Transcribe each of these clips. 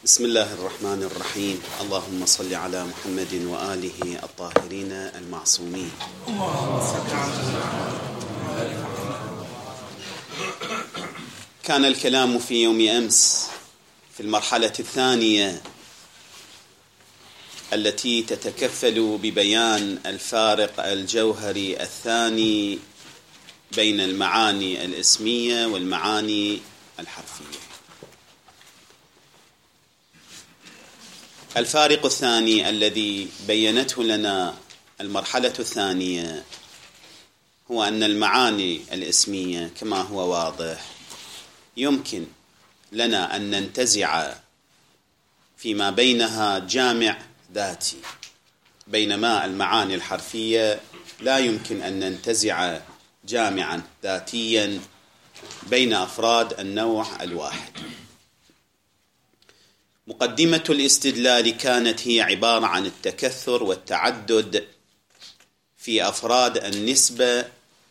بسم الله الرحمن الرحيم. اللهم صل على محمد وآله الطاهرين المعصومين. كان الكلام في يوم أمس في المرحلة الثانية التي تتكفل ببيان الفارق الجوهري الثاني بين المعاني الاسمية والمعاني الحرفية. الفارق الثاني الذي بينته لنا المرحلة الثانية هو أن المعاني الاسمية كما هو واضح يمكن لنا أن ننتزع فيما بينها جامع ذاتي، بينما المعاني الحرفية لا يمكن أن ننتزع جامعا ذاتيا بين أفراد النوع الواحد. مقدمة الاستدلال كانت هي عبارة عن التكثر والتعدد في أفراد النسبة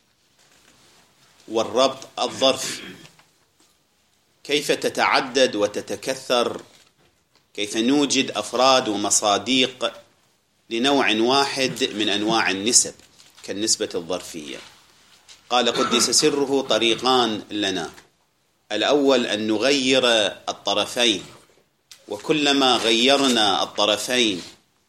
والربط الظرفي، كيف تتعدد وتتكثر، كيف نوجد أفراد ومصاديق لنوع واحد من أنواع النسب كالنسبة الظرفية. قال قدس سره طريقان لنا: الأول أن نغير الطرفين، وكلما غيرنا الطرفين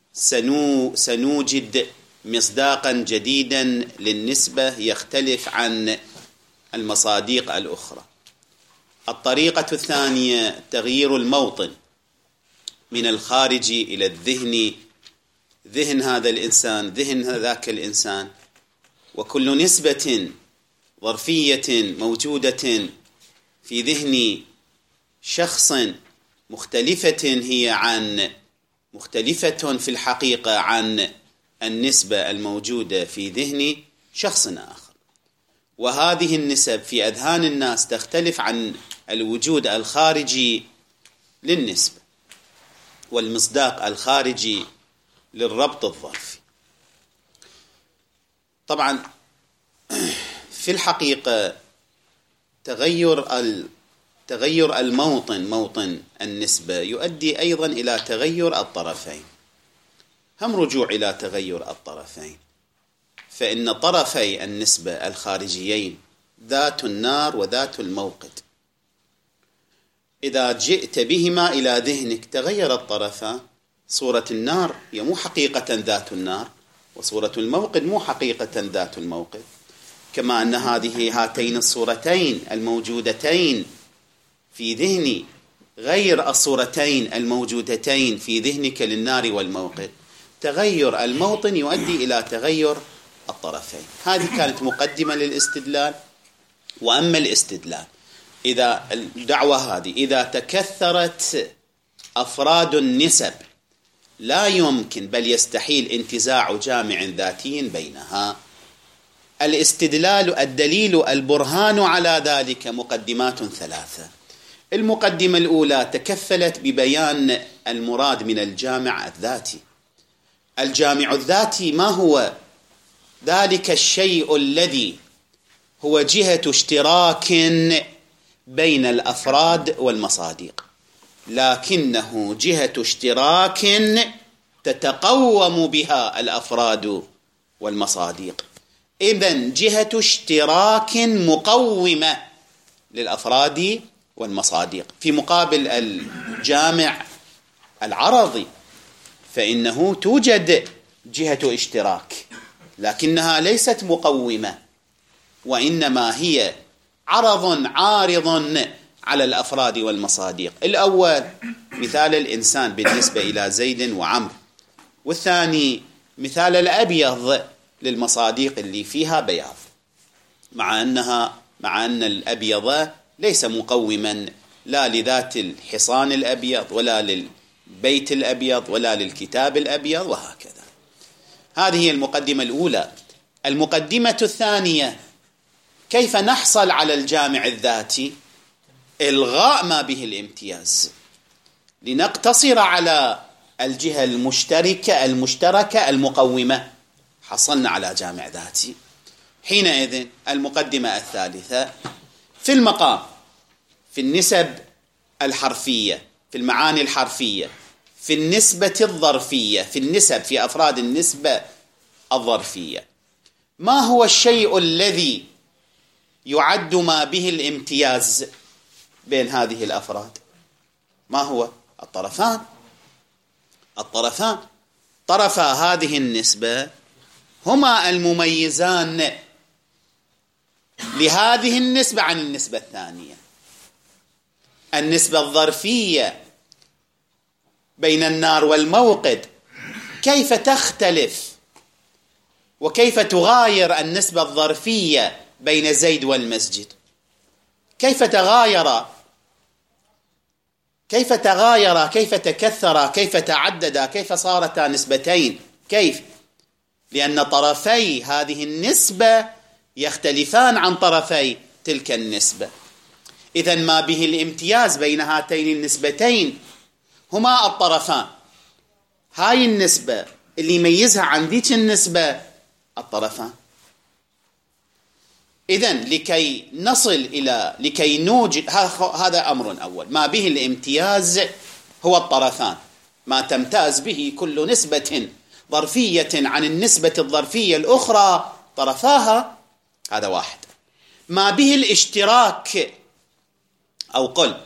سنوجد مصداقا جديدا للنسبة يختلف عن المصاديق الأخرى. الطريقة الثانية تغيير الموطن من الخارج إلى الذهن، ذهن هذا الإنسان، ذهن ذاك الإنسان، وكل نسبة ظرفية موجودة في ذهن شخص مختلفة في الحقيقة عن النسبة الموجودة في ذهن شخص آخر. وهذه النسب في أذهان الناس تختلف عن الوجود الخارجي للنسبة والمصداق الخارجي للربط الظرفي. طبعا في الحقيقة تغير الموطن، موطن النسبة، يؤدي أيضا إلى تغير الطرفين. هم رجوع إلى تغير الطرفين، فإن طرفي النسبة الخارجيين ذات النار وذات الموقد، إذا جئت بهما إلى ذهنك تغير الطرفان. صورة النار هي مو حقيقة ذات النار، وصورة الموقد مو حقيقة ذات الموقد، كما أن هاتين الصورتين الموجودتين في ذهني غير الصورتين الموجودتين في ذهنك للنار والموقد. تغير الموطن يؤدي إلى تغير الطرفين. هذه كانت مقدمة للاستدلال. وأما الاستدلال، إذا الدعوة هذه إذا تكثرت أفراد النسب لا يمكن بل يستحيل انتزاع جامع ذاتي بينها. الدليل البرهان على ذلك مقدمات ثلاثة. المقدمة الأولى تكفلت ببيان المراد من الجامع الذاتي. الجامع الذاتي ما هو؟ ذلك الشيء الذي هو جهة اشتراك بين الأفراد والمصاديق، لكنه جهة اشتراك تتقوم بها الأفراد والمصاديق. إذن جهة اشتراك مقومة للأفراد والمصاديق، في مقابل الجامع العرضي فإنه توجد جهة اشتراك لكنها ليست مقومة، وإنما هي عرض عارض على الأفراد والمصاديق. الأول مثال الإنسان بالنسبة إلى زيد وعمر، والثاني مثال الأبيض للمصاديق اللي فيها بياض، مع أن الأبيض ليس مقوما لا لذات الحصان الأبيض ولا للبيت الأبيض ولا للكتاب الأبيض وهكذا. هذه هي المقدمة الأولى. المقدمة الثانية: كيف نحصل على الجامع الذاتي؟ إلغاء ما به الامتياز، لنقتصر على الجهة المشتركة المقومة، حصلنا على جامع ذاتي. حينئذ المقدمة الثالثة: في المقام في النسب الحرفية في المعاني الحرفية، في النسبة الظرفية، في النسب، في أفراد النسبة الظرفية. ما هو الشيء الذي يعد ما به الامتياز بين هذه الأفراد؟ ما هو؟ الطرفان. الطرفان، طرفا هذه النسبة هما المميزان لهذه النسبة عن النسبة الثانية. النسبة الظرفية بين النار والموقد كيف تختلف وكيف تغاير النسبة الظرفية بين زيد والمسجد؟ كيف تغاير، كيف تكثر، كيف تعددا، كيف صارتا نسبتين؟ كيف؟ لأن طرفي هذه النسبة يختلفان عن طرفي تلك النسبة. إذن ما به الامتياز بين هاتين النسبتين هما الطرفان. هاي النسبة اللي يميزها عن ذيك النسبة الطرفان. إذن لكي نوجد هذا أمر أول، ما به الامتياز هو الطرفان، ما تمتاز به كل نسبة ظرفية عن النسبة الظرفية الأخرى طرفاها، هذا واحد. ما به الاشتراك، أو قل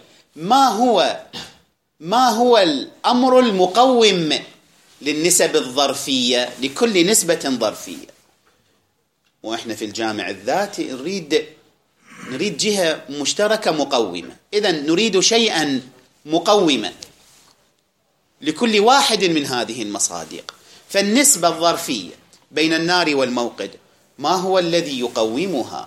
ما هو الأمر المقوم للنسب الظرفية، لكل نسبة ظرفية. وإحنا في الجامع الذاتي نريد جهة مشتركة مقومة. إذن نريد شيئا مقوما لكل واحد من هذه المصادق. فالنسبة الظرفية بين النار والموقد ما هو الذي يقومها؟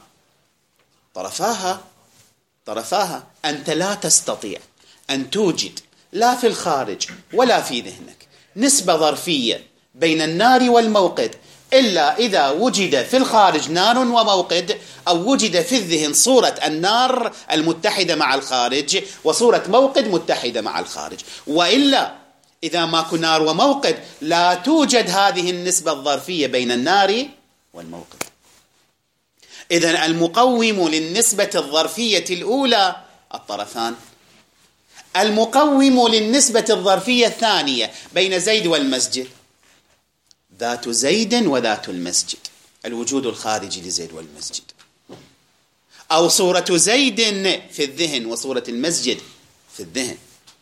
طرفاها. أنت لا تستطيع أن توجد لا في الخارج ولا في ذهنك نسبة ظرفية بين النار والموقد إلا إذا وجد في الخارج نار وموقد، أو وجد في الذهن صورة النار المتحدة مع الخارج وصورة موقد متحدة مع الخارج. وإلا إذا ماكو نار وموقد لا توجد هذه النسبة الظرفية بين النار والموقد. إذن المقوم للنسبة الظرفية الأولى الطرفان. المقوم للنسبة الظرفية الثانية بين زيد والمسجد ذات زيد وذات المسجد، الوجود الخارجي لزيد والمسجد، أو صورة زيد في الذهن وصورة المسجد في الذهن.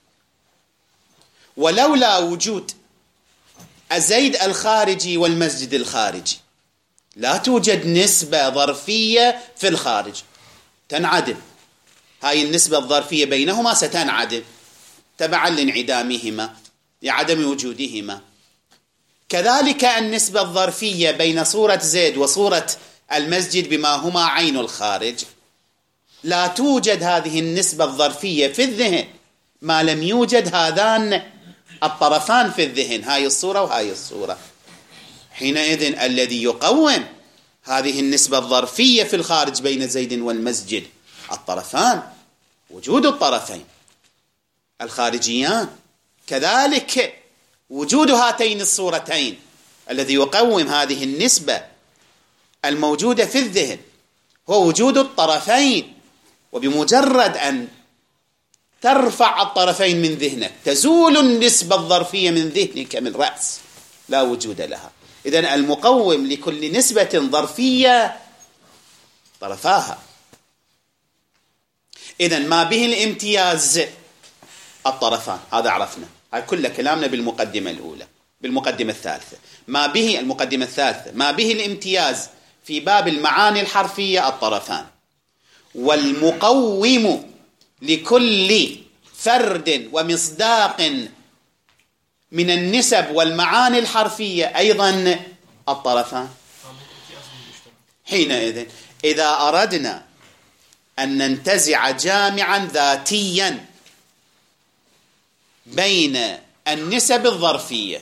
ولولا وجود الزيد الخارجي والمسجد الخارجي لا توجد نسبة ظرفية في الخارج، تنعدم. هاي النسبة الظرفية بينهما ستنعدم تبعا لانعدامهما، لعدم وجودهما. كذلك النسبة الظرفية بين صورة زيد وصورة المسجد بما هما عين الخارج لا توجد هذه النسبة الظرفية في الذهن ما لم يوجد هذان الطرفان في الذهن، هاي الصورة وهاي الصورة. حينئذ الذي يقوم هذه النسبة الظرفية في الخارج بين زيد والمسجد الطرفان، وجود الطرفين الخارجيان. كذلك وجود هاتين الصورتين الذي يقوم هذه النسبة الموجودة في الذهن هو وجود الطرفين. وبمجرد أن ترفع الطرفين من ذهنك تزول النسبة الظرفية من ذهنك من رأس، لا وجود لها. إذن المقوم لكل نسبة ظرفية طرفاها. إذن ما به الامتياز الطرفان، هذا عرفنا. هذا كل كلامنا بالمقدمة الأولى. بالمقدمة الثالثة ما به، المقدمة الثالثة ما به الامتياز في باب المعاني الحرفية الطرفان. والمقوم لكل فرد ومصداق من النسب والمعاني الحرفية أيضا الطرفان. حينئذ إذا أردنا أن ننتزع جامعا ذاتيا بين النسب الظرفية،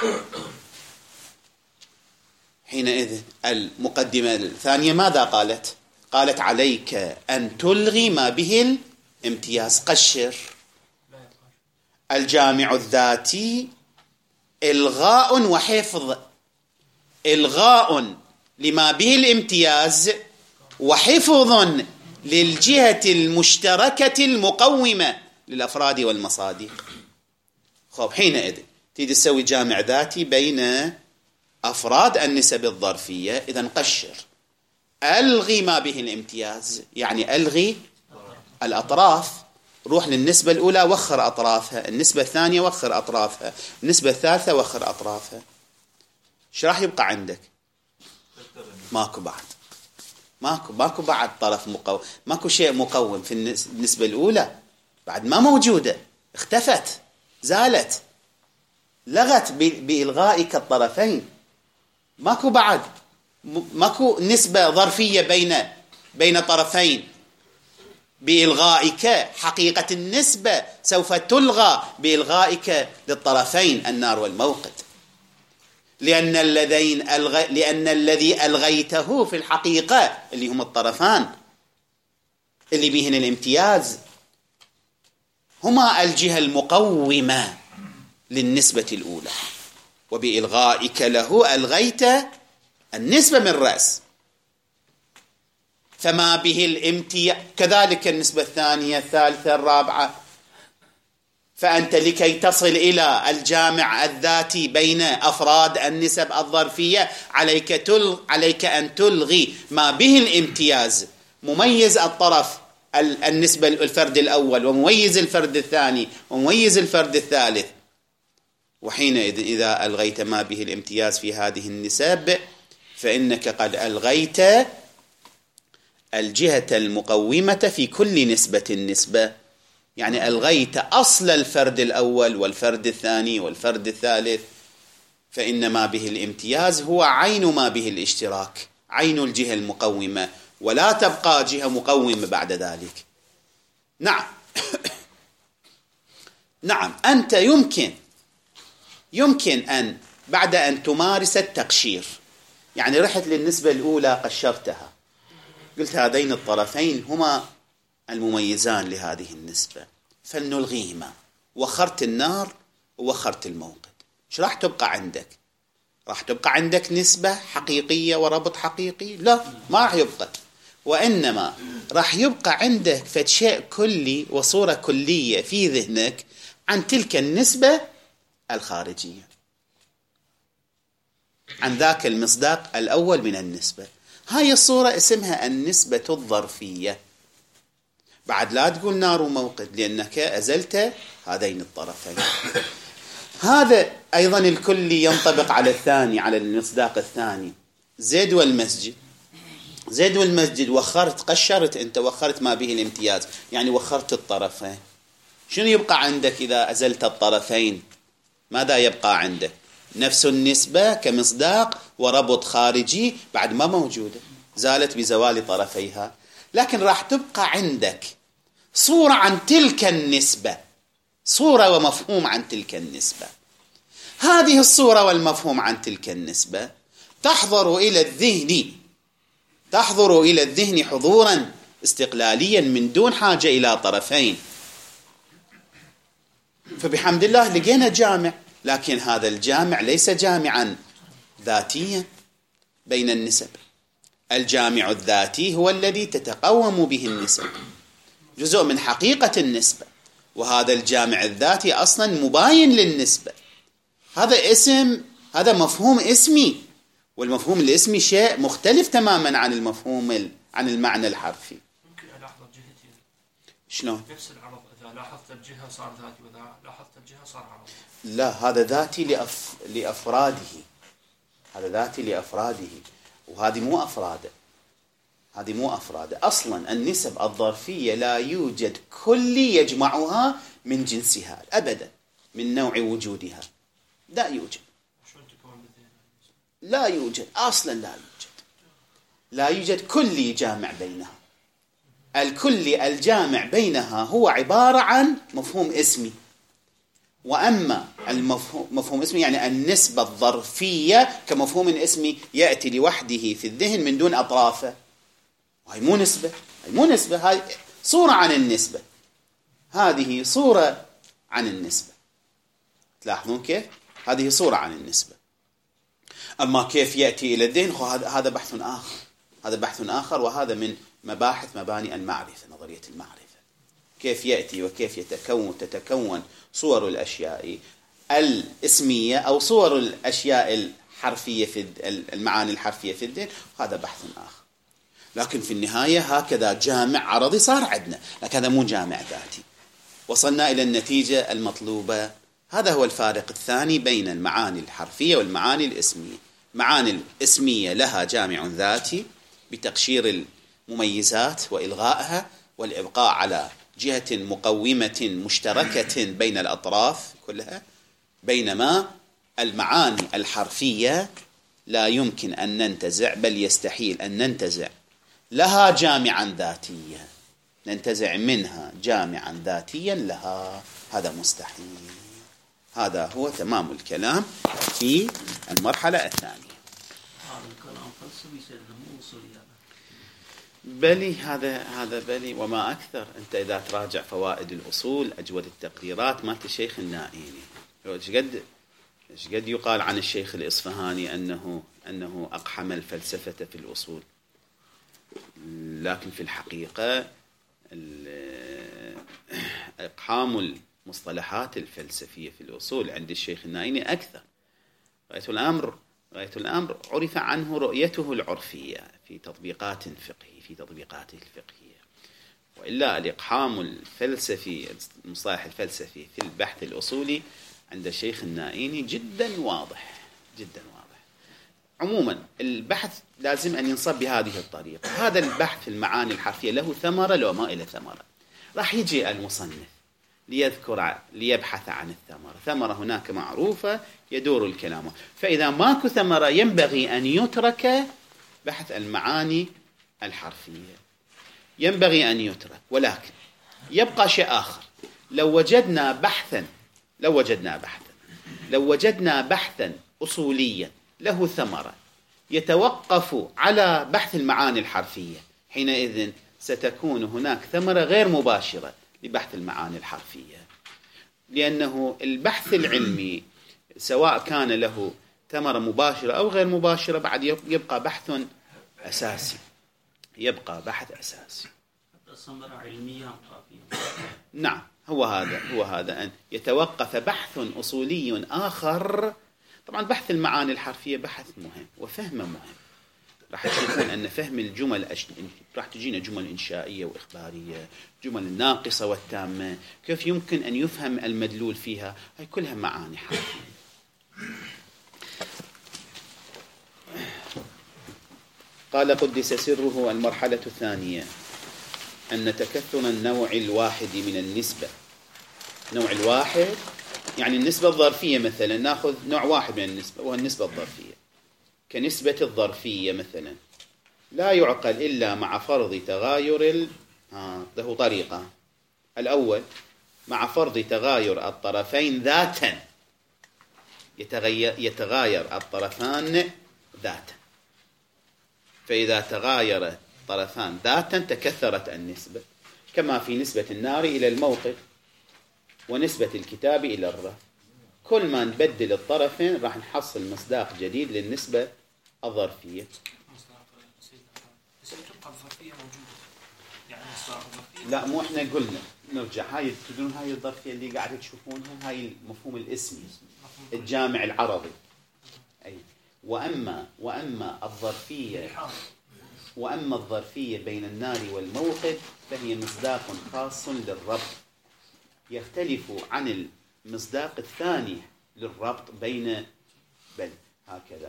حينئذ المقدمة الثانية ماذا قالت؟ قالت عليك أن تلغي ما به الامتياز. قشر الجامع الذاتي إلغاء وحفظ، إلغاء لما به الامتياز وحفظ للجهة المشتركة المقومة للأفراد والمصادق. خب حينئذ تريد تسوي جامع ذاتي بين أفراد النسب الظرفية، إذن قشر، ألغي ما به الامتياز، يعني ألغي الأطراف، روح للنسبة الأولى وخر أطرافها، النسبة الثانية وخر أطرافها، النسبة الثالثة وخر أطرافها. ايش راح يبقى عندك؟ ماكو بعد، ماكو بعد طرف مقوم، ماكو شيء مقوم في النسبة الأولى، بعد ما موجودة، اختفت، زالت، لغت بإلغائك الطرفين. ماكو بعد، ماكو نسبة ظرفية بين طرفين بإلغائك. حقيقة النسبة سوف تلغى بإلغائك للطرفين النار والموقد، لأن الذي ألغيته في الحقيقة اللي هم الطرفان اللي بهن الامتياز هما الجهة المقومة للنسبة الأولى، وبإلغائك له ألغيت النسبة من رأس، فما به الامتياز. كذلك النسبة الثانية الثالثة الرابعة. فأنت لكي تصل إلى الجامع الذاتي بين أفراد النسب الظرفية عليك أن تلغي ما به الامتياز، مميز الطرف النسبة الفرد الأول، ومميز الفرد الثاني، ومميز الفرد الثالث. وحينئذ إذا ألغيت ما به الامتياز في هذه النسب فإنك قد ألغيت الجهة المقومة في كل نسبة، يعني ألغيت أصل الفرد الأول والفرد الثاني والفرد الثالث، فإن ما به الامتياز هو عين ما به الاشتراك، عين الجهة المقومة، ولا تبقى جهة مقومة بعد ذلك. نعم نعم، أنت يمكن أن بعد أن تمارس التقشير، يعني رحت للنسبة الأولى قشرتها، قلت هذين الطرفين هما المميزان لهذه النسبة فلنلغيهما، وخرت النار ووخرت الموقد. ايش راح تبقى عندك؟ راح تبقى عندك نسبة حقيقية وربط حقيقي؟ لا، ما راح يبقى، وإنما راح يبقى عندك فشيء كلي وصورة كلية في ذهنك عن تلك النسبة الخارجية، عن ذاك المصداق الأول من النسبة. هاي الصورة اسمها النسبة الظرفية. بعد لا تقول نار وموقد لأنك أزلت هذين الطرفين. هذا أيضا الكلي ينطبق على الثاني، على المصداق الثاني. زيد والمسجد وخرت، قشرت، أنت وخرت ما به الامتياز، يعني وخرت الطرفين. شنو يبقى عندك إذا أزلت الطرفين؟ ماذا يبقى عندك؟ نفس النسبة كمصداق وربط خارجي بعد ما موجودة، زالت بزوال طرفيها، لكن راح تبقى عندك صورة عن تلك النسبة، صورة ومفهوم عن تلك النسبة. هذه الصورة والمفهوم عن تلك النسبة تحضر إلى الذهن حضورا استقلاليا من دون حاجة إلى طرفين. فبحمد الله لقينا جامع، لكن هذا الجامع ليس جامعا ذاتيا بين النسب. الجامع الذاتي هو الذي تتقوم به النسب، جزء من حقيقة النسبة، وهذا الجامع الذاتي أصلا مباين للنسبة. هذا اسم، هذا مفهوم اسمي، والمفهوم الاسمي شيء مختلف تماما عن المفهوم، عن المعنى الحرفي. ممكن ألاحظ الجهتين. شلون؟ نفس العرض، إذا لاحظت الجهة صار ذاتي، وإذا لاحظت الجهة صار عرض. لا، هذا ذاتي لأفراده، هذا ذاتي لأفراده، وهذه مو أفراده، هذه مو أفراده. أصلا النسب الظرفية لا يوجد كلي يجمعها من جنسها أبدا، من نوع وجودها لا يوجد، لا يوجد أصلا، لا يوجد كلي جامع بينها. الكلي الجامع بينها هو عبارة عن مفهوم اسمي، وأما مفهوم اسمي يعني النسبة الظرفية كمفهوم اسمي يأتي لوحده في الذهن من دون أطرافه، وهي مو نسبة، هاي صورة عن النسبة، هذه صورة عن النسبة. تلاحظون كيف؟ هذه صورة عن النسبة. أما كيف يأتي إلى الذهن هذا بحث آخر، وهذا من مباني المعرفة، نظرية المعرفة. كيف يأتي وكيف تتكون صور الأشياء الاسمية أو صور الأشياء الحرفية في المعاني الحرفية في الذهن، هذا بحث آخر. لكن في النهاية هكذا جامع عرضي صار عندنا، لكن هذا مو جامع ذاتي. وصلنا إلى النتيجة المطلوبة. هذا هو الفارق الثاني بين المعاني الحرفية والمعاني الاسمية. معاني الاسمية لها جامع ذاتي بتقشير المميزات وإلغائها والإبقاء على جهة مقومة مشتركة بين الأطراف كلها، بينما المعاني الحرفية لا يمكن أن ننتزع، بل يستحيل أن ننتزع لها جامعا ذاتيا، ننتزع منها جامعا ذاتيا لها، هذا مستحيل. هذا هو تمام الكلام في المرحلة الثانية. هذا الكلام فلسفي سيدنا مو أصولي. بلي هذا بلي وما أكثر. أنت إذا تراجع فوائد الأصول أجود التقديرات مالت الشيخ النائيني، إيش قد يقال عن الشيخ الإصفهاني أنه أقحم الفلسفة في الأصول، لكن في الحقيقة إقحام المصطلحات الفلسفية في الأصول عند الشيخ النائيني أكثر. غاية الأمر عرف عنه رؤيته العرفية في تطبيقاته الفقهية، وإلا الإقحام الفلسفي، المصطلح الفلسفي في البحث الأصولي عند الشيخ النائيني جدا واضح. عموما البحث لازم أن ينصب بهذه الطريقة. هذا البحث في المعاني الحرفية له ثمرة لو ما إلى ثمرة. راح يجي المصنف ليبحث عن ثمرة هناك معروفة يدور الكلام، فإذا ماكو ثمرة ينبغي أن يترك بحث المعاني الحرفية، ينبغي أن يترك. ولكن يبقى شيء آخر. لو وجدنا بحثا أصوليا له ثمرة يتوقف على بحث المعاني الحرفية، حينئذ ستكون هناك ثمرة غير مباشرة لبحث المعاني الحرفية، لأنه البحث العلمي سواء كان له ثمرة مباشرة أو غير مباشرة بعد يبقى بحث أساسي. ثمرة علمية. نعم، هو هذا أن يتوقف بحث أصولي آخر. طبعا بحث المعاني الحرفية بحث مهم وفهمه مهم. راح تشوفون أن فهم الجمل راح تجينا جمل إنشائية وإخبارية، جمل الناقصة والتامة، كيف يمكن أن يفهم المدلول فيها، هاي كلها معاني حرفية. قال قدس سره: المرحلة الثانية أن تكثر النوع الواحد من النسبة. نوع الواحد يعني النسبة الظرفية. مثلا نأخذ نوع واحد من النسبة وهو النسبة الظرفية، كنسبة الظرفية مثلا، لا يعقل إلا مع فرض تغاير له طريقة. الأول مع فرض تغاير الطرفين ذاتا، يتغاير الطرفان ذاتا، فإذا تغاير الطرفان ذاتا تكثرت النسبة، كما في نسبة النار إلى الموقد ونسبة الكتاب إلى الرف. كل ما نبدل الطرفين راح نحصل مصداق جديد للنسبة الظرفية. لا، مو احنا قلنا نرجع هاي تدرون هاي الظرفية اللي قاعد تشوفونها، هاي المفهوم الاسمي الجامع العرضي. أي وأما الظرفية بين النار والموقد فهي مصداق خاص للربط، يختلف عن المصداق الثاني للربط بين هكذا.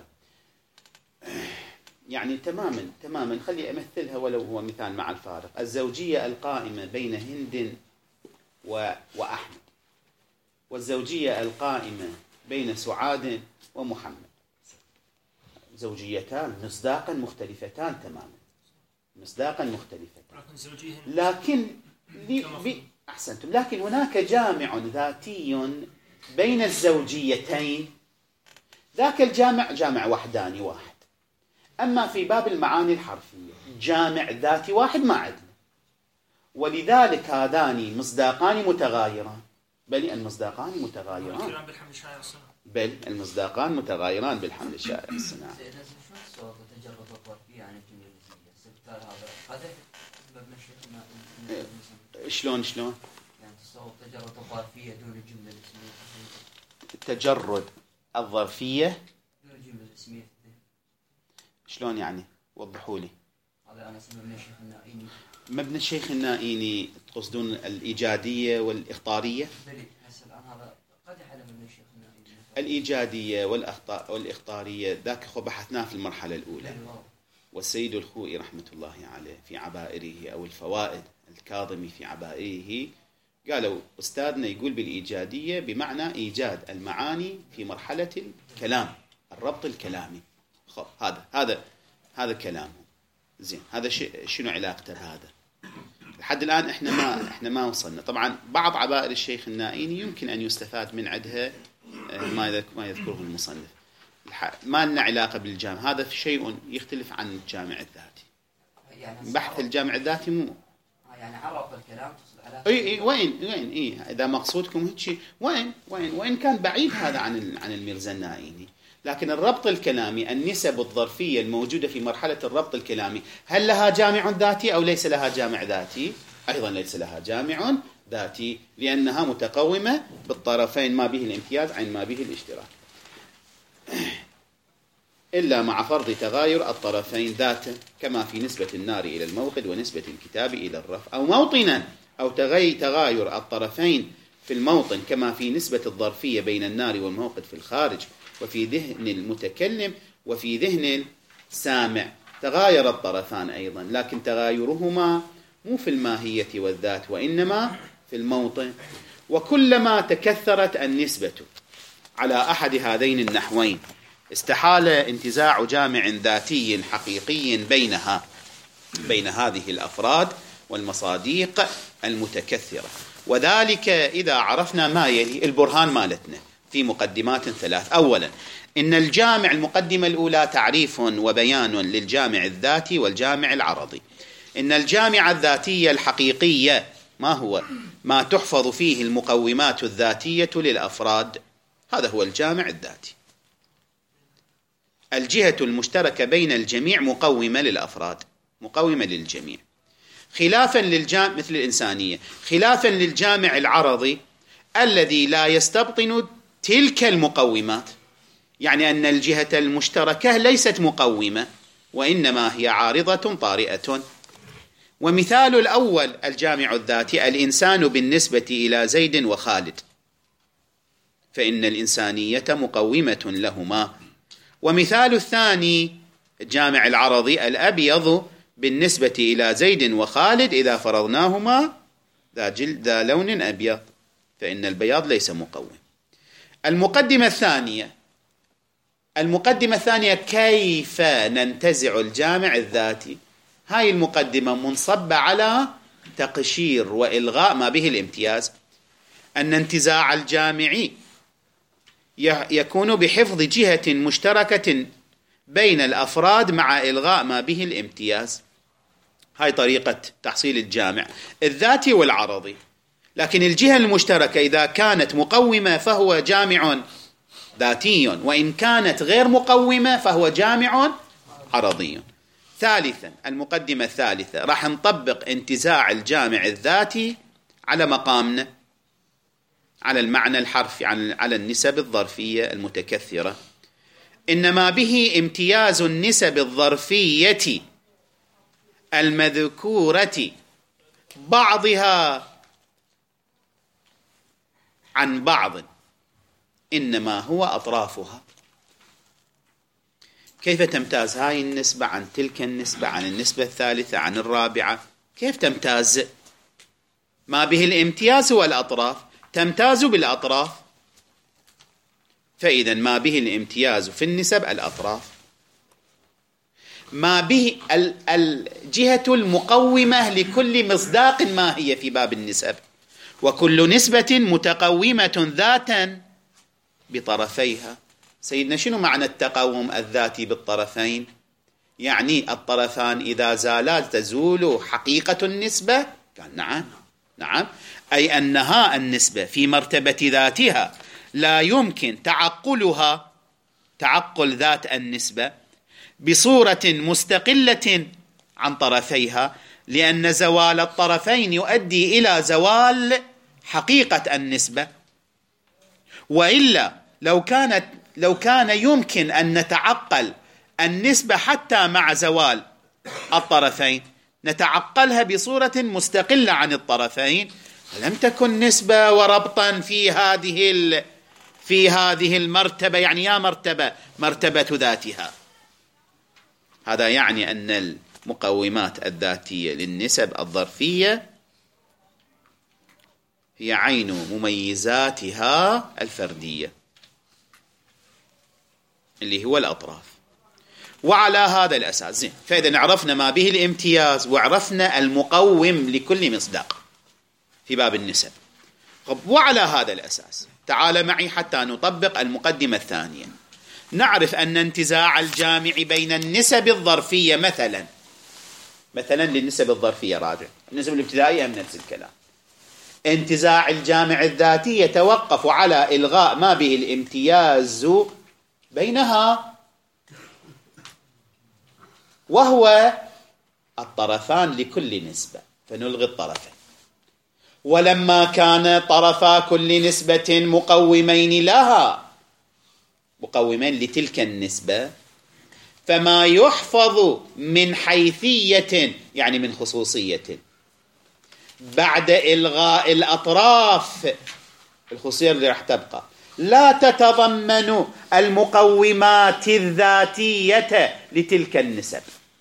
يعني تماما خلي أمثلها ولو هو مثال مع الفارق. الزوجية القائمة بين هند وأحمد، والزوجية القائمة بين سعاد ومحمد، زوجيتان مصداقا مختلفتان تماما، لكن أحسنتم، لكن هناك جامع ذاتي بين الزوجيتين، ذاك الجامع جامع وحداني واحد. أما في باب المعاني الحرفية جامع ذاتي واحد ما عندنا، ولذلك هذان مصداقان متغايران، بل المصداقان متغايران بالحمل الشائع الصناعي. شلون يعني تصور تجرد الظرفية دون الجملة الاسمية. تجرد الظرفية دون الجملة الاسمية. شلون يعني؟ وضحوا لي. هذا أنا اسمه ابن الشيخ النائيني. مبنى الشيخ النائيني تقصدون الإيجادية والإخطارية؟ بلي هسه الآن هذا قد يحل ابن الشيخ النائيني. الإيجادية والإخطارية ذاك خو بحثناه في المرحلة الأولى. والسيد الخوئي رحمة الله عليه في عبائره أو الفوائد، الكاظمي في عبائره، قالوا أستاذنا يقول بالإيجادية بمعنى إيجاد المعاني في مرحلة الكلام، الربط الكلامي. هذا كلامه. زين، هذا شنو علاقته بهذا؟ لحد الآن احنا ما وصلنا. طبعا بعض عبائر الشيخ النائيني يمكن أن يستفاد من عندها ما يذكره المصنف. ما لنا علاقة بالجامع، هذا شيء يختلف عن الجامع الذاتي. يعني بحث الجامع الذاتي مو يعني عرف الكلام تصل على وين إذا مقصودكم هيك شيء وين كان بعيد هذا عن الميرزا النائيني. لكن الربط الكلامي، النسب الظرفية الموجودة في مرحلة الربط الكلامي، هل لها جامع ذاتي أو ليس لها جامع ذاتي؟ أيضا ليس لها جامع ذاتي، لأنها متقومة بالطرفين، ما به الامتياز عن ما به الاشتراك، إلا مع فرض تغاير الطرفين ذاتا، كما في نسبة النار إلى الموقد ونسبة الكتاب إلى الرف، أو موطنا، أو تغاير الطرفين في الموطن، كما في نسبة الظرفية بين النار والموقد في الخارج، وفي ذهن المتكلم وفي ذهن السامع. تغاير الطرفان أيضا، لكن تغايرهما مو في الماهية والذات، وإنما في الموطن. وكلما تكثرت النسبة على أحد هذين النحوين استحال انتزاع جامع ذاتي حقيقي بين هذه الأفراد والمصاديق المتكثرة. وذلك إذا عرفنا ما يلي البرهان مالتنا في مقدمات 3. أولا، إن الجامع، المقدمة الأولى تعريف وبيان للجامع الذاتي والجامع العرضي. إن الجامع الذاتي الحقيقية ما هو؟ ما تحفظ فيه المقومات الذاتية للأفراد، هذا هو الجامع الذاتي. الجهة المشتركة بين الجميع مقومة للأفراد، مقومة للجميع، خلافا للجامع مثل الإنسانية، خلافا للجامع العرضي الذي لا يستبطن تلك المقومات، يعني أن الجهة المشتركة ليست مقومة، وإنما هي عارضة طارئة. ومثال الأول الجامع الذاتي الإنسان بالنسبة إلى زيد وخالد، فإن الإنسانية مقومة لهما. ومثال الثاني الجامع العرضي الأبيض بالنسبة إلى زيد وخالد إذا فرضناهما ذا لون أبيض، فإن البياض ليس مقوم. المقدمة الثانية كيف ننتزع الجامع الذاتي. هاي المقدمة منصبة على تقشير وإلغاء ما به الامتياز، أن انتزاع الجامع يكون بحفظ جهة مشتركة بين الأفراد مع إلغاء ما به الامتياز. هاي طريقة تحصيل الجامع الذاتي والعرضي. لكن الجهة المشتركة إذا كانت مقومة فهو جامع ذاتي، وإن كانت غير مقومة فهو جامع عرضي. ثالثا، المقدمة الثالثة راح نطبق انتزاع الجامع الذاتي على مقامنا، على المعنى الحرفي، على النسب الظرفية المتكثرة. إنما به امتياز النسب الظرفية المذكورة بعضها عن بعض، إنما هو أطرافها. كيف تمتاز هاي النسبة عن تلك النسبة، عن النسبة الثالثة، عن الرابعة؟ كيف تمتاز؟ ما به الامتياز هو الأطراف، تمتاز بالأطراف. فإذا ما به الامتياز في النسب الأطراف، ما به الجهة المقومة لكل مصداق ما هي في باب النسب، وكل نسبة متقومة ذاتا بطرفيها. سيدنا شنو معنى التقوم الذاتي بالطرفين؟ يعني الطرفان إذا زالا تزول حقيقة النسبة؟ قال نعم، أي أنها النسبة في مرتبة ذاتها لا يمكن تعقل ذات النسبة بصورة مستقلة عن طرفيها، لأن زوال الطرفين يؤدي إلى زوال حقيقة النسبة. وإلا لو كان يمكن أن نتعقل النسبة حتى مع زوال الطرفين، نتعقلها بصورة مستقلة عن الطرفين، فلم تكن نسبة وربطا في هذه المرتبة، يعني يا مرتبة ذاتها. هذا يعني أن المقومات الذاتية للنسب الظرفية هي عين مميزاتها الفردية اللي هو الأطراف. وعلى هذا الأساس فإذا عرفنا ما به الامتياز وعرفنا المقوم لكل مصداق في باب النسب. وعلى هذا الأساس تعال معي حتى نطبق المقدمة الثانية. نعرف أن انتزاع الجامع بين النسب الظرفية مثلا للنسب الظرفية راجع النسب الابتدائية من نفس الكلام، انتزاع الجامع الذاتي يتوقف على إلغاء ما به الامتياز بينها، وهو الطرفان لكل نسبة، فنلغي الطرفين. ولما كان طرفا كل نسبة مقومين لها، مقومين لتلك النسبة، فما يحفظ من حيثية يعني من خصوصية بعد إلغاء الأطراف، الخصوصية اللي راح تبقى لا تتضمن المقومات الذاتية لتلك النسب،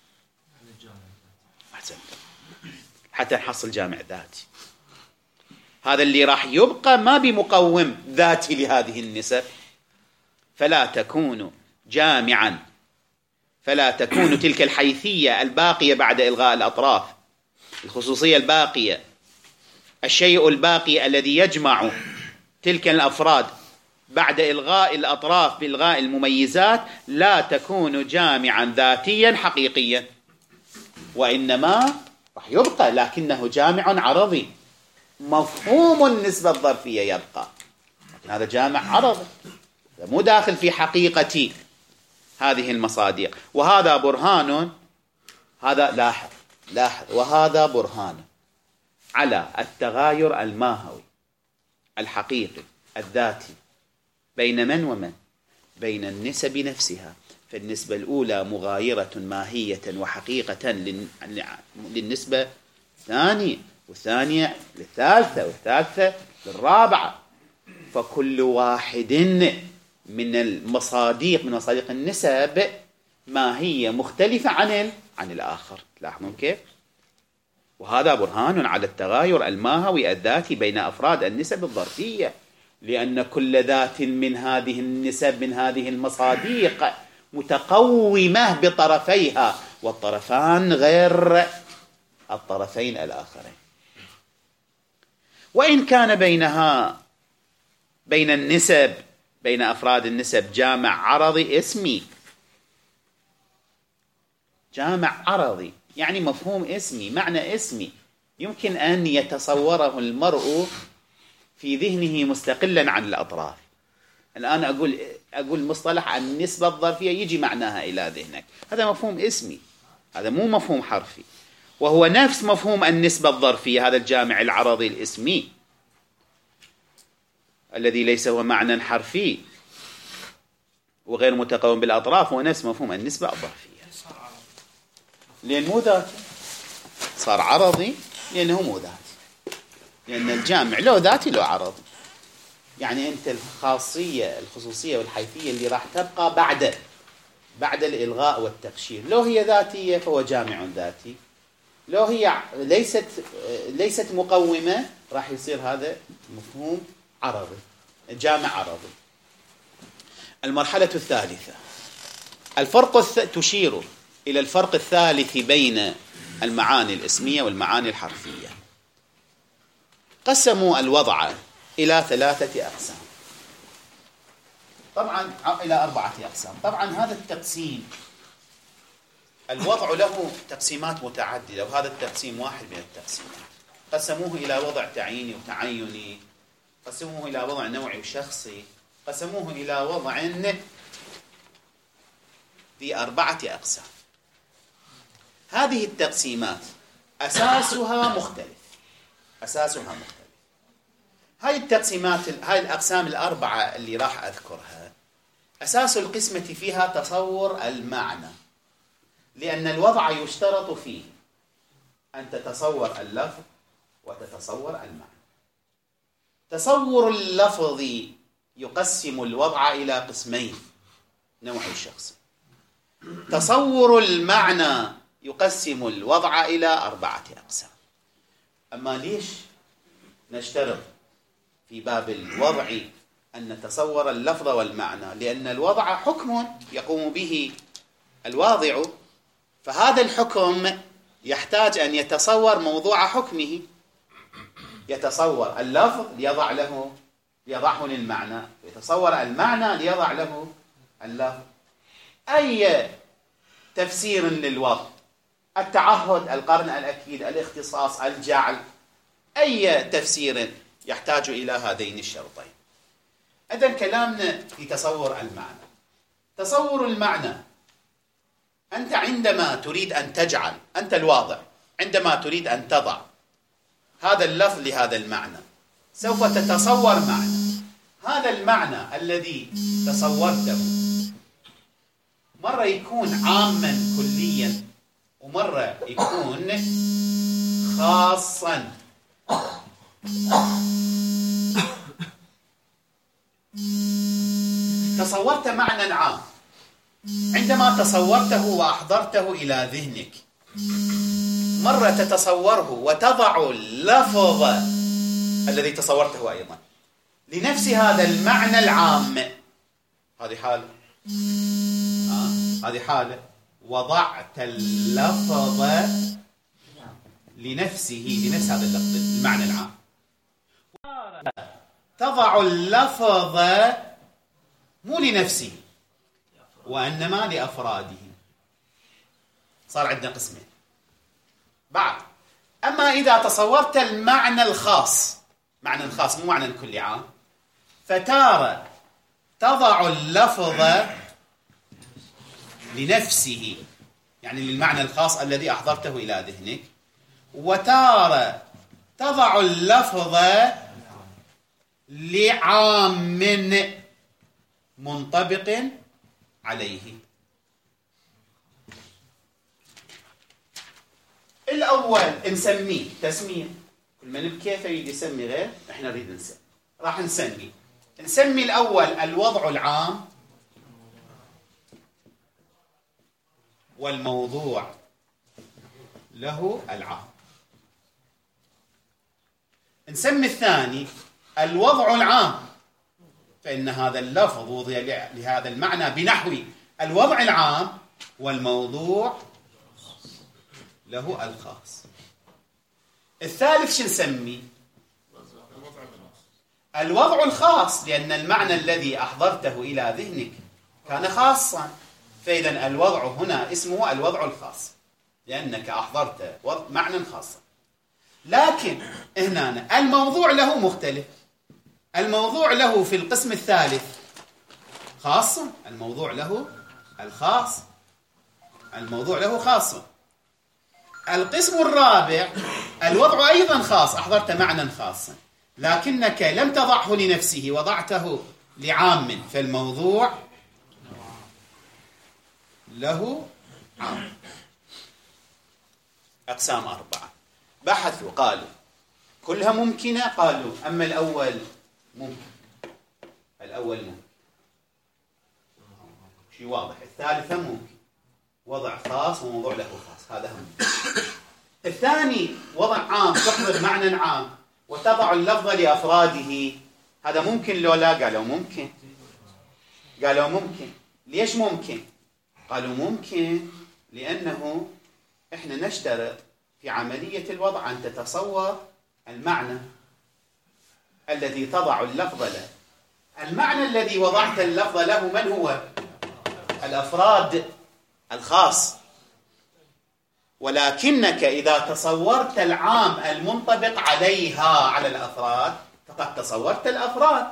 حتى نحصل جامع ذاتي. هذا اللي راح يبقى ما بمقوم ذاتي لهذه النسب، فلا تكون جامعا، فلا تكون تلك الحيثية الباقية بعد إلغاء الأطراف، الخصوصية الباقية، الشيء الباقي الذي يجمع تلك الأفراد بعد إلغاء الأطراف بإلغاء المميزات، لا تكون جامعا ذاتيا حقيقيا، وإنما راح يبقى لكنه جامع عرضي، مفهوم النسبة الظرفية يبقى، لكن هذا جامع عرضي مو داخل في حقيقة هذه المصادق. وهذا برهان، هذا لاحظ وهذا برهان على التغاير الماهوي الحقيقي الذاتي بين من ومن؟ بين النسب نفسها. فالنسبة الأولى مغايرة ماهية وحقيقة للنسبة الثانية، والثانية للثالثة، والثالثة للرابعة. فكل واحد من المصادق من مصادق النسب ماهية مختلفة عن الآخر. لاحظون كيف؟ وهذا برهان على التغاير الماهوي الذاتي بين أفراد النسب الظرفية، لأن كل ذات من هذه النسب من هذه المصادق متقومة بطرفيها، والطرفان غير الطرفين الآخرين. وإن كان بين النسب، بين أفراد النسب جامع عرضي اسمي، جامع عرضي يعني مفهوم اسمي، معنى اسمي يمكن أن يتصوره المرء في ذهنه مستقلا عن الأطراف. الآن أقول مصطلح عن النسبة الظرفية يجي معناها إلى ذهنك، هذا مفهوم اسمي، هذا مو مفهوم حرفي، وهو نفس مفهوم النسبة الظرفية، هذا الجامع العرضي الاسمي الذي ليس هو معنى حرفي وغير متقوم بالأطراف، هو نفس مفهوم النسبة الظرفية. لأن مو ذاتي، صار عرضي لأنه مو ذاتي، لأن الجامع له ذاتي له عرضي. يعني أنت الخصوصية والحيثية اللي راح تبقى بعد الإلغاء والتقشير، لو هي ذاتية فهو جامع ذاتي، لو هي ليست مقومة راح يصير هذا مفهوم عرضي، جامع عرضي. المرحلة الثالثة تشير إلى الفرق الثالث بين المعاني الاسمية والمعاني الحرفية. قسموا الوضع إلى 3 أقسام، طبعا إلى 4 أقسام. طبعا هذا التقسيم الوضع له تقسيمات متعددة، وهذا التقسيم واحد من التقسيمات. قسموه إلى وضع تعييني وتعيني، قسموه إلى وضع نوعي وشخصي، قسموه إلى وضع ذي 4 أقسام. هذه التقسيمات أساسها مختلف. هاي التقسيمات، هاي الأقسام الأربعة اللي راح أذكرها، أساس القسمة فيها تصور المعنى، لأن الوضع يشترط فيه أن تتصور اللفظ وتتصور المعنى. تصور اللفظ يقسم الوضع إلى قسمين: نوع الشخص. تصور المعنى يقسم الوضع إلى 4 أقسام. أما ليش نشترط في باب الوضع أن نتصور اللفظ والمعنى؟ لأن الوضع حكم يقوم به الواضع، فهذا الحكم يحتاج أن يتصور موضوع حكمه، يتصور اللفظ ليضعه للمعنى، يتصور المعنى ليضع له اللفظ. أي تفسير للوضع، التعهد، القرن الأكيد، الاختصاص، الجعل، أي تفسير يحتاج إلى هذين الشرطين. إذن كلامنا في تصور المعنى. تصور المعنى، أنت عندما تريد أن تجعل، أنت الواضع، عندما تريد أن تضع هذا اللفظ لهذا المعنى، سوف تتصور معنى. هذا المعنى الذي تصورته مرة يكون عاما كليا، ومرة يكون خاصا. تصورت معنى عام، عندما تصورته وأحضرته إلى ذهنك، مرة تتصوره وتضع اللفظ الذي تصورته أيضا لنفس هذا المعنى العام. هذه حالة وضعت اللفظ لنفس هذا اللفظ المعنى العام. تضع اللفظ مو لنفسه وإنما لأفراده. صار عندنا قسمين بعد. أما إذا تصورت المعنى الخاص، معنى الخاص مو معنى كل عام، فتارة تضع اللفظ لنفسه، يعني للمعنى الخاص الذي أحضرته إلى ذهنك، وتارة تضع اللفظ لعام منطبق عليه. الأول نسميه تسمية، كل من بكيف يريد يسمي غير، احنا نريد نسمي، راح نسمي الأول الوضع العام والموضوع له العام. نسمي الثاني الوضع العام، فإن هذا اللفظ وضع لهذا المعنى بنحو الوضع العام، والموضوع له الخاص. الثالث شو نسميه؟ الوضع الخاص، لأن المعنى الذي أحضرته إلى ذهنك كان خاصا، فإذا الوضع هنا اسمه الوضع الخاص، لأنك أحضرت معنى خاصا. لكن هنا الموضوع له مختلف. الموضوع له في القسم الثالث خاصة، الموضوع له الخاص، الموضوع له خاصة. القسم الرابع الوضع أيضا خاص، أحضرت معنى خاصا، لكنك لم تضعه لنفسه، وضعته لعام، فالموضوع له عام. أقسام 4 بحثوا قالوا كلها ممكنة، قالوا أما الأول ممكن، الأول ممكن شيء واضح. الثالثة ممكن، وضع خاص وموضوع له خاص، هذا هم. الثاني وضع عام، تحضر معنى عام وتضع اللفظ لأفراده، هذا ممكن لو لا؟ قالوا ممكن. قالوا ممكن. ليش ممكن؟ قالوا ممكن لأنه إحنا نشترط في عملية الوضع أن تتصور المعنى الذي تضع اللفظ له. المعنى الذي وضعت اللفظ له من هو؟ الأفراد الخاص. ولكنك إذا تصورت العام المنطبق عليها على الأفراد فقد تصورت الأفراد،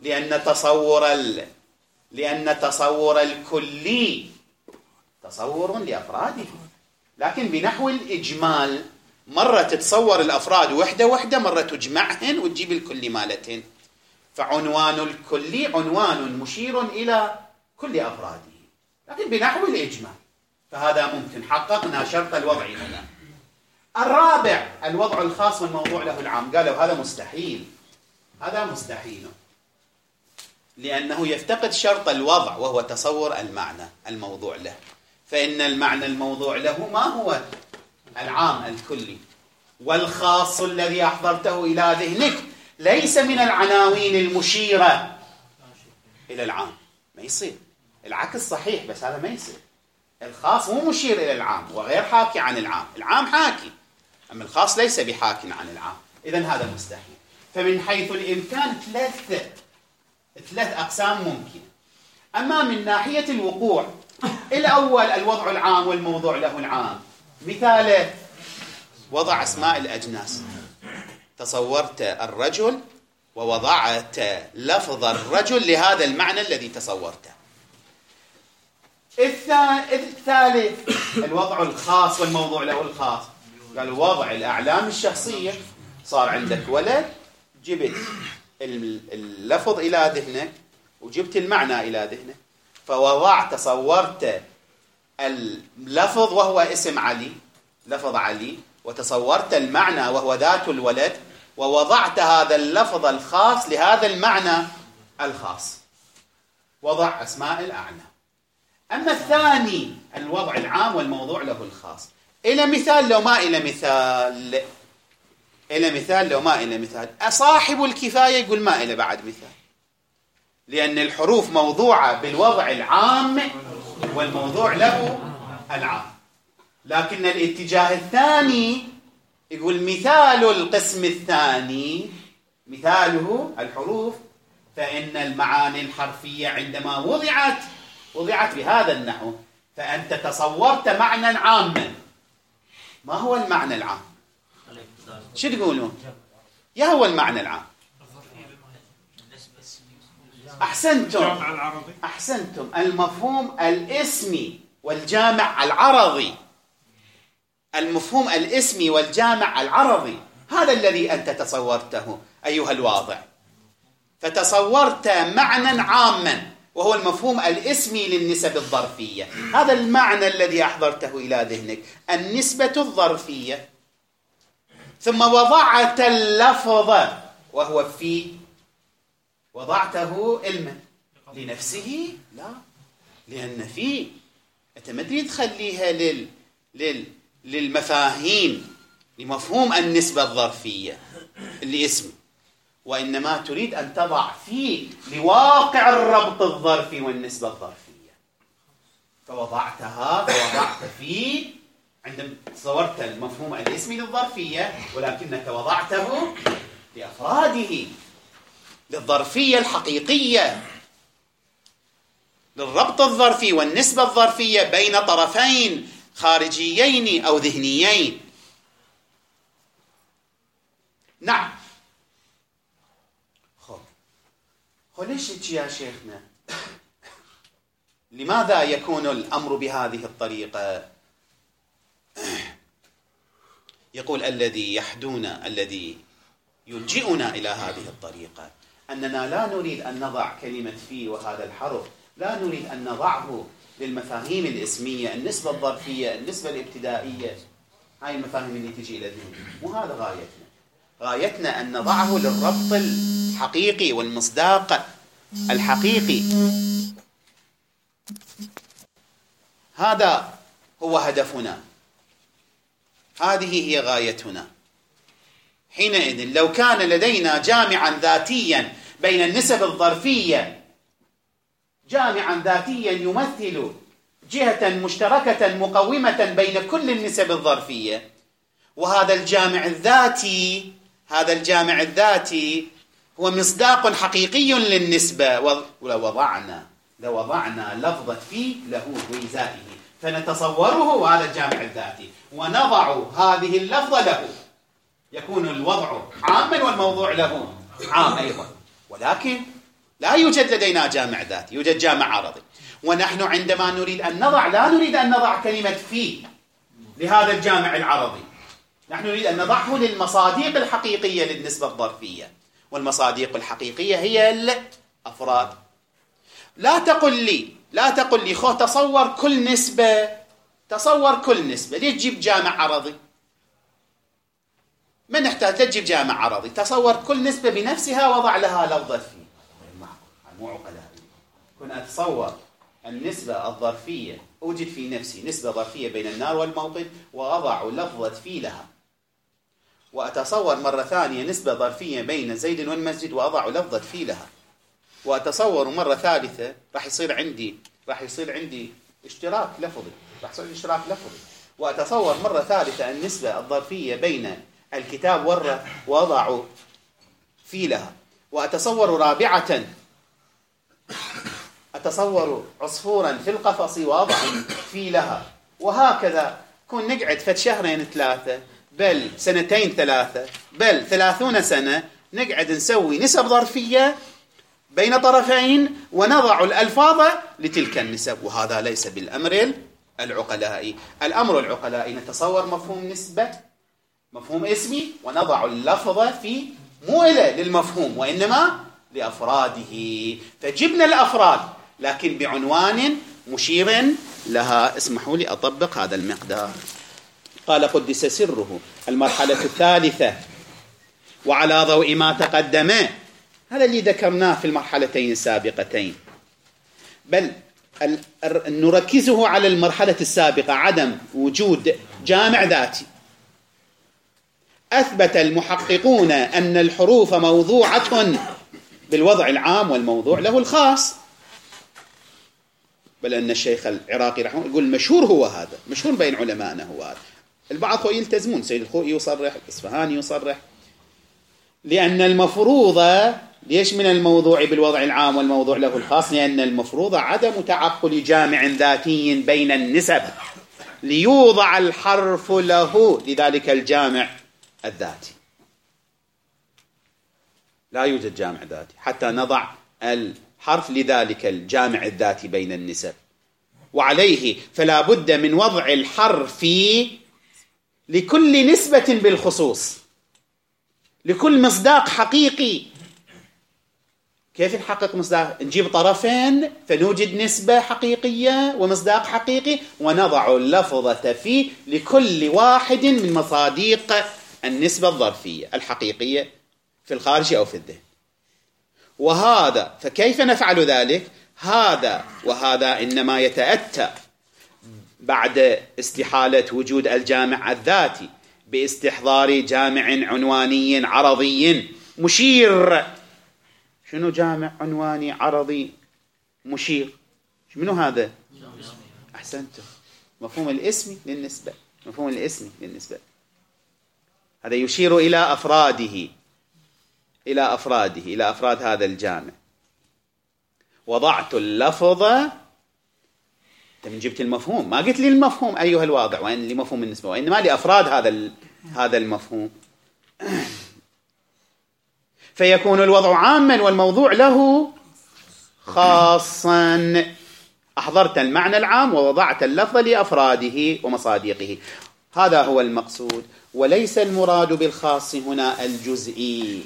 لأن تصور الكلي تصور لأفراده، لكن بنحو الإجمال مرة تتصور الأفراد وحدة وحدة، مرة تجمعهن وتجيب الكل مالتهن. فعنوان الكلي عنوان مشير إلى كل أفراده، لكن بنحو الإجمال. فهذا ممكن، حققنا شرط الوضع هنا. الرابع الوضع الخاص والموضوع له العام. قالوا هذا مستحيل، هذا مستحيل، لأنه يفتقد شرط الوضع وهو تصور المعنى الموضوع له. فإن المعنى الموضوع له ما هو؟ العام الكلي، والخاص الذي أحضرته إلى ذهنك ليس من العناوين المشيرة إلى العام. ما يصير، العكس صحيح، بس هذا ما يصير. الخاص مو مشير إلى العام وغير حاكي عن العام، العام حاكي، أما الخاص ليس بحاك عن العام. إذن هذا مستحيل. فمن حيث الإمكان ثلاث أقسام ممكنة. أما من ناحية الوقوع، الأول الوضع العام والموضوع له العام. مثاله وضع أسماء الأجناس. تصورت الرجل ووضعت لفظ الرجل لهذا المعنى الذي تصورته. الثالث الوضع الخاص والموضوع له الخاص. قالوا وضع الأعلام الشخصية. صار عندك ولد، جبت اللفظ إلى ذهنك وجبت المعنى إلى ذهنك، تصورت اللفظ وهو اسم علي، لفظ علي، وتصورت المعنى وهو ذات الولد، ووضعت هذا اللفظ الخاص لهذا المعنى الخاص. وضع أسماء الأعلام. أما الثاني الوضع العام والموضوع له الخاص. إلى مثال لو ما إلى مثال، إلى مثال لو ما إلى مثال. أصاحب الكفاية يقول ما إلى بعد مثال، لأن الحروف موضوعة بالوضع العام والموضوع له العام. لكن الاتجاه الثاني يقول مثال القسم الثاني، مثاله الحروف، فإن المعاني الحرفية عندما وضعت بهذا النحو، فأنت تصورت معنى عاما. ما هو المعنى العام؟ شو تقولون؟ يا هو المعنى العام؟ أحسنتم. المفهوم الاسمي والجامع العرضي. المفهوم الاسمي والجامع العرضي هذا الذي أنت تصورته أيها الواضع. فتصورت معنى عاما وهو المفهوم الاسمي للنسب الظرفية. هذا المعنى الذي أحضرته إلى ذهنك، النسبة الظرفية. ثم وضعت اللفظ وهو في، وضعته لنفسه؟ لا، لأن في أنت ما تريد تخليها للمفاهيم، لمفهوم النسبة الظرفية اللي اسمه، وإنما تريد أن تضع فيه لواقع الربط الظرفي والنسبة الظرفية. فوضعت فيه عندما تصورت المفهوم الاسمي للظرفية، ولكنك وضعته لأفراده، للظرفية الحقيقية، للربط الظرفي والنسبة الظرفية بين طرفين خارجيين أو ذهنيين. نعم. ليش يا شيخنا؟ لماذا يكون الأمر بهذه الطريقة؟ يقول الذي يلجئنا إلى هذه الطريقة أننا لا نريد أن نضع كلمة في وهذا الحرف، لا نريد أن نضعه للمفاهيم الاسمية، النسبة الظرفية، النسبة الابتدائية، هاي المفاهيم اللي تجي إلى الذهن. مو هذا غايتنا. غايتنا أن نضعه للربط الحقيقي والمصداق الحقيقي. هذا هو هدفنا، هذه هي غايتنا. حينئذ لو كان لدينا جامعا ذاتيا بين النسب الظرفية، جامعا ذاتيا يمثل جهة مشتركة مقومة بين كل النسب الظرفية، وهذا الجامع الذاتي هو مصداق حقيقي للنسبة، لو وضعنا لفظة في له وإزائه فنتصوره هذا الجامع الذاتي ونضع هذه اللفظة له، يكون الوضع عاما والموضوع له عام أيضا. ولكن لا يوجد لدينا جامع ذاتي، يوجد جامع عرضي. ونحن عندما نريد أن نضع، لا نريد أن نضع كلمة في لهذا الجامع العرضي، نحن نريد أن نضعه للمصاديق الحقيقية للنسبة الظرفية، والمصاديق الحقيقية هي الأفراد. لا تقل لي خو تصور كل نسبة، ليش تجيب جامع عرضي؟ ما نحتاج تجيب جامع عرضي، تصور كل نسبة بنفسها وضع لها لفظة فيه. مو عقلاء. كن أتصور النسبة الظرفية، أوجد في نفسي نسبة ظرفية بين النار والموقد وأضع لفظة في لها، وأتصور مرة ثانية نسبة ظرفية بين زيد والمسجد وأضع لفظة في لها، وأتصور مرة ثالثة راح يصير عندي اشتراك لفظي، وأتصور مرة ثالثة النسبة الظرفية بين الكتاب والرث وأضع في لها، وأتصور رابعة عصفورا في القفص وأضع في لها، وهكذا كون نقعد فد شهرين 3 بل 2 3 بل 30 سنة نقعد نسوي نسب ظرفية بين طرفين ونضع الألفاظ لتلك النسب، وهذا ليس بالأمر العقلائي. الأمر العقلائي نتصور مفهوم نسبة، مفهوم اسمي، ونضع اللفظ في مو للمفهوم وإنما لأفراده، فجبنا الأفراد لكن بعنوان مشير لها. اسمحوا لي أطبق هذا المقدار. قال قدس سره: المرحلة الثالثة وعلى ضوء ما تقدم، هذا اللي ذكرناه في المرحلتين السابقتين، بل نركزه على المرحلة السابقة، عدم وجود جامع ذاتي. أثبت المحققون أن الحروف موضوعة بالوضع العام والموضوع له الخاص، بل أن الشيخ العراقي رحمه الله يقول المشهور هو هذا، مشهور بين علمائنا هو هذا. البعض هو يلتزمون، سيد الخوئي يصرح، الإصفهاني يصرح، لأن المفروض ليش من الموضوع بالوضع العام والموضوع له الخاص؟ لأن المفروض عدم تعقل جامع ذاتي بين النسب ليوضع الحرف له لذلك الجامع الذاتي. لا يوجد جامع ذاتي حتى نضع الحرف لذلك الجامع الذاتي بين النسب، وعليه فلا بد من وضع الحرف لكل نسبة بالخصوص، لكل مصداق حقيقي. كيف نحقق مصداق؟ نجيب طرفين فنوجد نسبة حقيقية ومصداق حقيقي، ونضع اللفظة فيه لكل واحد من مصاديق النسبة الظرفية الحقيقية في الخارج أو في الذهن. وهذا فكيف نفعل ذلك؟ وهذا إنما يتأتى بعد استحالة وجود الجامع الذاتي باستحضار جامع عنواني عرضي مشير. شنو جامع عنواني عرضي مشير؟ شنو هذا؟ أحسنتم، مفهوم الاسم للنسبة، هذا يشير إلى أفراده، إلى أفراد هذا الجامع. وضعت اللفظ، من جبت المفهوم، ما قلت لي المفهوم أيها الواضع وإن لمفهوم النسبة، وإنما لأفراد هذا المفهوم. فيكون الوضع عاما والموضوع له خاصا. أحضرت المعنى العام ووضعت اللفظ لأفراده ومصاديقه، هذا هو المقصود، وليس المراد بالخاص هنا الجزئي.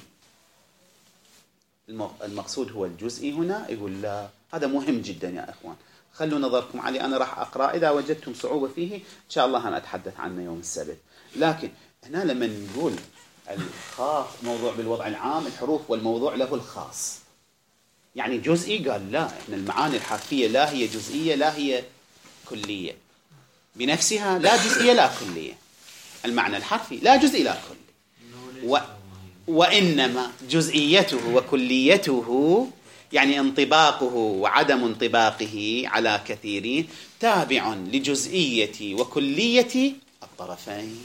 المقصود هو الجزئي هنا. يقول لا، هذا مهم جدا يا إخوان، خلوا نظركم عليه، أنا راح أقرأ، إذا وجدتم صعوبة فيه إن شاء الله أنا أتحدث عنه يوم السبت. لكن هنا لما نقول الخاص موضوع بالوضع العام، الحروف والموضوع له الخاص، يعني جزئي، قال لا، إحنا المعاني الحرفية لا هي جزئية لا هي كلية بنفسها، لا جزئية لا كلية. المعنى الحرفي لا جزئي لا كلي، وإنما جزئيته وكليته يعني انطباقه وعدم انطباقه على كثيرين تابع لجزئية وكلية الطرفين.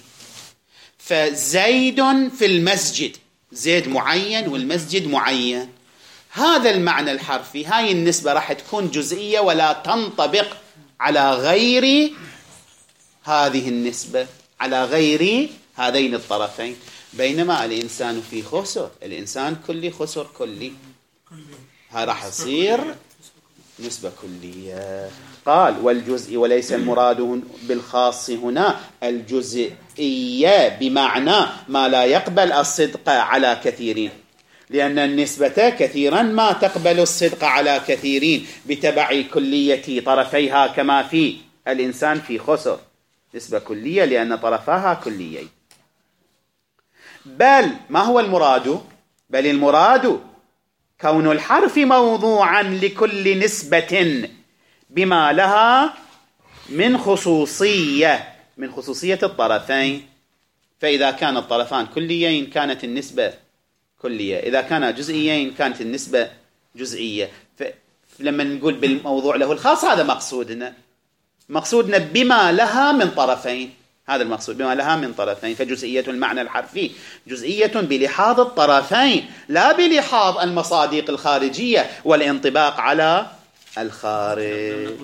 فزيد في المسجد، زيد معين والمسجد معين، هذا المعنى الحرفي، هاي النسبة راح تكون جزئية ولا تنطبق على غير هذه النسبة، على غير هذين الطرفين. بينما الإنسان في خسر، الإنسان كلي خسر كلي، ها راح يصير نسبة كلية. قال والجزء، وليس المراد بالخاص هنا الجزئية بمعنى ما لا يقبل الصدق على كثيرين، لأن النسبة كثيرا ما تقبل الصدق على كثيرين بتبع كلية طرفيها، كما في الإنسان في خسر، نسبة كلية لأن طرفاها كليين. بل ما هو المراد؟ بل المراد كون الحرف موضوعا لكل نسبة بما لها من خصوصية، من خصوصية الطرفين. فإذا كان الطرفان كليين كانت النسبة كلية، إذا كانا جزئيين كانت النسبة جزئية. فلما نقول بالموضوع له الخاص هذا مقصودنا بما لها من طرفين، هذا المقصود بما لها من طرفين. فجزئية المعنى الحرفي جزئية بلحاظ الطرفين لا بلحاظ المصادق الخارجية والانطباق على الخارج.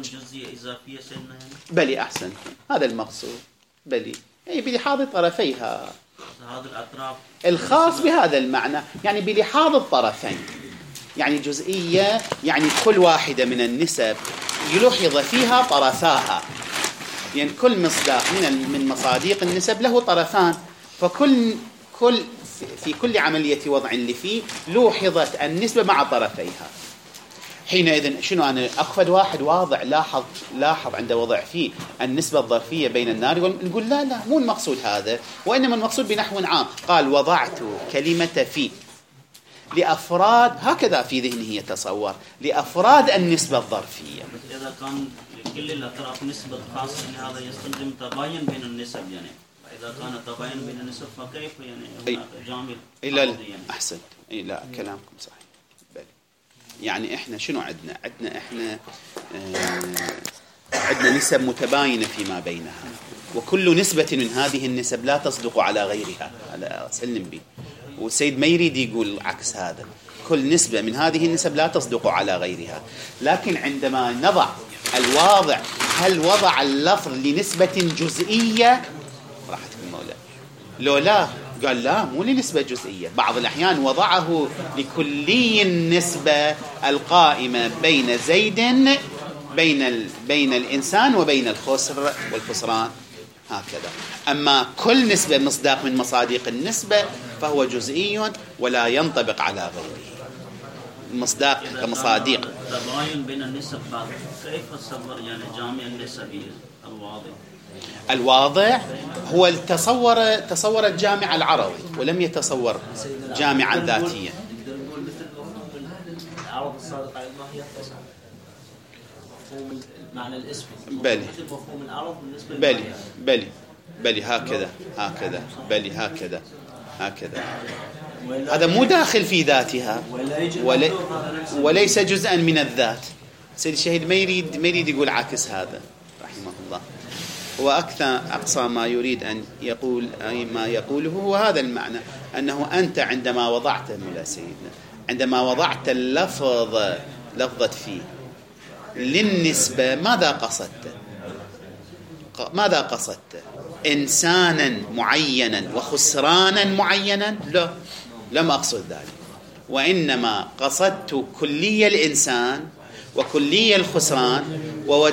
بلي أحسن، هذا المقصود، بلي يعني بلحاظ طرفيها، الخاص بهذا المعنى يعني بلحاظ الطرفين. يعني جزئية يعني كل واحدة من النسب يلوحظ فيها طرفاها، يعني كل مصداق من مصادق النسب له طرفان، فكل في كل عملية وضع اللي فيه لوحظت النسبة مع طرفيها. حينئذ شنو أنا أقفد واحد واضع لاحظ عند وضع فيه النسبة الظرفية بين النار، نقول لا مو المقصود هذا، وإنما المقصود بنحو عام. قال وضعت كلمة في لأفراد، هكذا في ذهنه يتصور لأفراد النسبة الظرفية. إذا كان كل الأطراف نسبة خاصة هذا يستلزم تباين بين النسب، يعني إذا كان تباين بين النسب فكيف يعني جامل؟ لا أحسن، لا كلامكم صحيح. يعني إحنا شنو عندنا إحنا عندنا نسب متباينة فيما بينها، وكل نسبة من هذه النسب لا تصدق على غيرها، هذا سلم به. والسيد ما يريد يقول عكس هذا، كل نسبة من هذه النسب لا تصدق على غيرها. لكن عندما نضع الواضع، هل وضع اللفظ لنسبة جزئية؟ راحت المولى لو لا، قال لا مو لنسبة جزئية، بعض الأحيان وضعه لكلي النسبة القائمة بين زيد بين الإنسان وبين الخسر والخسران هكذا. أما كل نسبة مصداق من مصادق النسبة فهو جزئي ولا ينطبق على غيره. المصداق كمصادق تباين بين النسب، كيف تصور يعني جامع النسبي الواضع هو تصور الجامع العرضي ولم يتصور جامعا ذاتيا. العرض الصادق على الماهية مفهوم المعنى الاسمي، بلي مفهوم العرض بالنسبة بلي هكذا هذا مو داخل في ذاتها وليس جزءا من الذات. سيد الشهيد ما يريد يقول عكس هذا رحمه الله. هو أقصى ما يريد أن يقول أي ما يقوله هو هذا المعنى، أنه أنت عندما وضعت مولا سيدنا، عندما وضعت اللفظ لفظة فيه للنسبة ماذا قصدت؟ إنسانا معينا وخسرانا معينا؟ لا، لم أقصد ذلك، وإنما قصدت كلية الإنسان وكلية الخسران،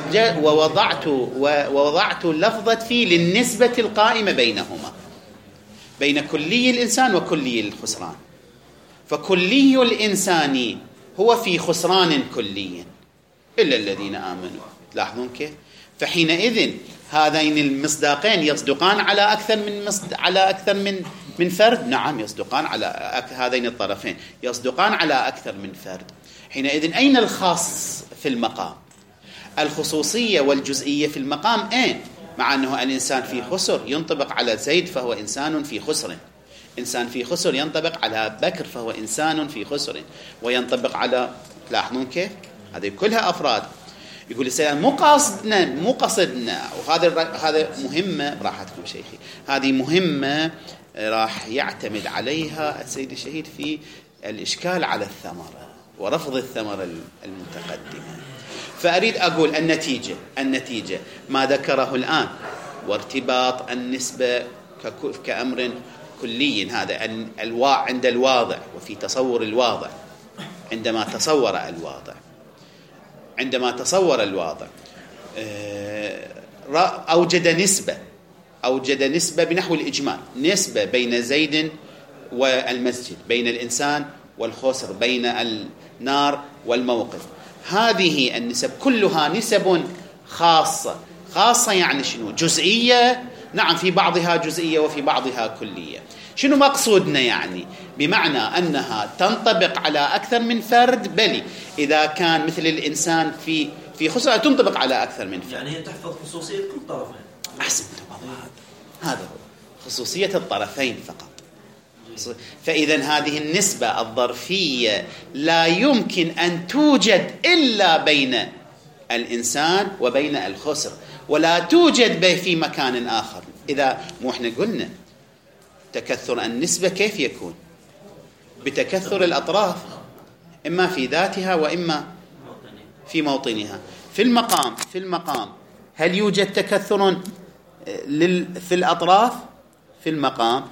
ووضعت لفظة فيه للنسبة القائمة بينهما، بين كلي الإنسان وكلي الخسران. فكلي الإنسان هو في خسران كلي إلا الذين آمنوا. تلاحظون كيف؟ فحينئذ هذين المصداقين يصدقان على أكثر من فرد. نعم يصدقان على هذين الطرفين، يصدقان على أكثر من فرد. حينئذ أين الخاص في المقام؟ الخصوصية والجزئية في المقام أين؟ مع أنه الإنسان في خسر ينطبق على زيد فهو إنسان في خسر، إنسان في خسر ينطبق على بكر فهو إنسان في خسر، وينطبق على، تلاحظون كيف؟ هذه كلها أفراد. يقول السيد مو قصدنا وهذا مهمة، راحتكم شيخي، هذه مهمة راح يعتمد عليها السيد الشهيد في الإشكال على الثمرة ورفض الثمرة المتقدمة. فأريد أقول النتيجة ما ذكره الآن، وارتباط النسبة كأمر كلي، هذا عند الواضع وفي تصور الواضع، عندما تصور الواضع عندما تصور الواضع أوجد نسبة بنحو الإجمال، نسبة بين زيد والمسجد، بين الإنسان والخسر، بين النار والموقد. هذه النسب كلها نسب خاصة يعني شنو؟ جزئية، نعم في بعضها جزئية وفي بعضها كلية. شنو مقصودنا يعني؟ بمعنى أنها تنطبق على أكثر من فرد، بل إذا كان مثل الإنسان في خسارة تنطبق على أكثر من فرد، يعني هي تحفظ خصوصية كل طرفين. أحسنت، هذا هو خصوصية الطرفين فقط. فإذا هذه النسبة الظرفية لا يمكن أن توجد إلا بين الإنسان وبين الخسر، ولا توجد في مكان آخر. إذا مو إحنا قلنا تكثر النسبة كيف يكون؟ بتكثر الأطراف، إما في ذاتها وإما في موطنها. في المقام هل يوجد تكثر في الأطراف؟ في المقام